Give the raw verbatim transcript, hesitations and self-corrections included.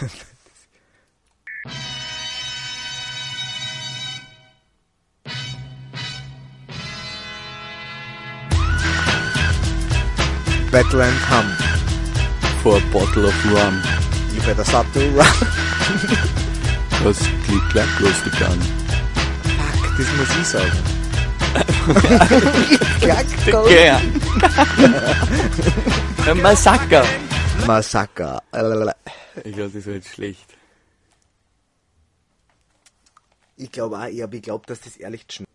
Battle and Hum. For a bottle of rum. You better stop to run. Das klingt gleich close to gun. Fuck, das muss ich sagen. Ein Massaker. Massaker. Ich glaube, das wird schlecht. Ich glaube auch, ich habe geglaubt, dass das ehrlich schmeckt.